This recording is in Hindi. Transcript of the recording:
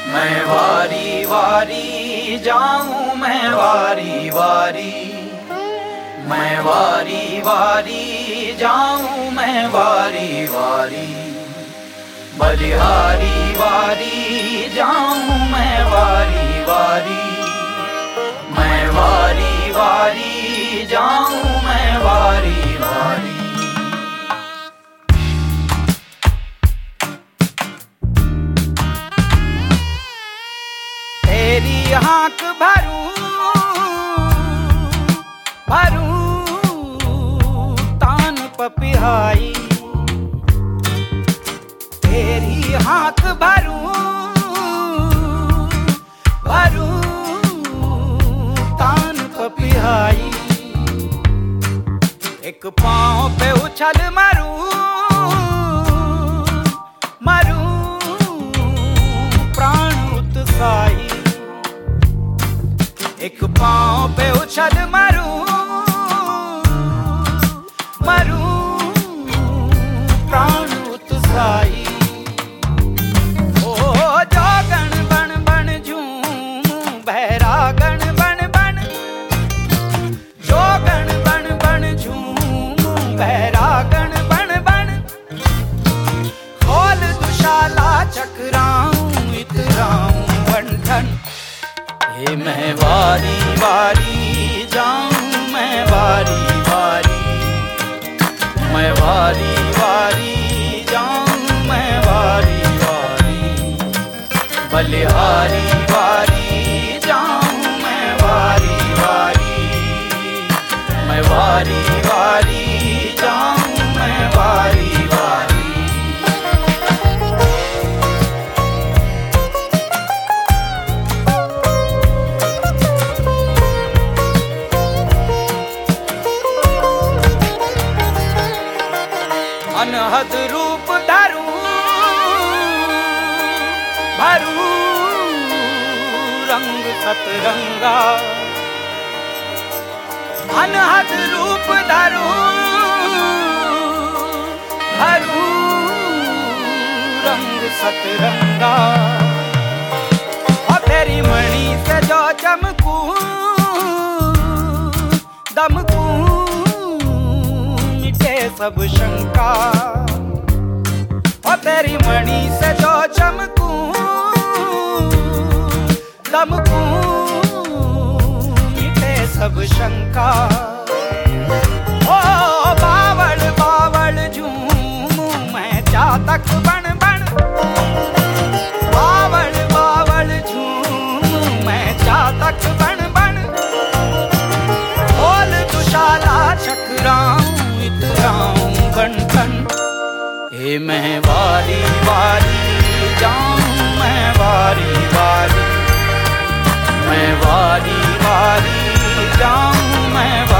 मैं वारी वारी जाऊं, मैं वारी वारी, मैं वारी वारी जाऊं, मैं वारी वारी, बलिहारी वारी जाऊं, मैं वारी वारी, मैं वारी वारी जाऊं, मैं वारी वारी। तेरी हाँक भरूं भरूं तान पपिहाई, तेरी हाँक भरूं भरूं तान पपिहाई। एक पाँव पे उछल मरूं मरूं प्राण उत्साही, एक पाँव पे उछल मरूं मरूं प्राण उत्साही। ओ जो गण बन बन झूमूं, बहरा गण बन बन, जो गण बन बन झूमूं, बहरा गण बन बन, खोल दुशाला चकराऊं, इतराऊं बंधन। हे मैं वारी वारी जाऊं, मैं वारी वारी, मैं वारी वारी जाऊं, मैं वारी वारी, बलिहारी वारी जाऊं, मैं वारी वारी, मैं वारी वारी जाऊं, मैं वारी वारी। अनहद रूप धरूं भरूं रंग सतरंगा, अनहद रूप धरूं भरूं रंग सतरंगा। और तेरी मणि से जो चमकूं दमकूं, सब शंका। और तेरी मणि से जो चमकूं दमकूं, मिटे सब शंका। ओ बावल बावल झूमूं, मैं चातक बन बन, बावल बावल झूमूं, मैं चातक बन बन, खोल दुशाला चकराऊं, इतराऊं बंधन। हे मैं वारी वारी जाऊं, मैं वारी वारी, मैं वारी वारी जाऊं, मैं वारी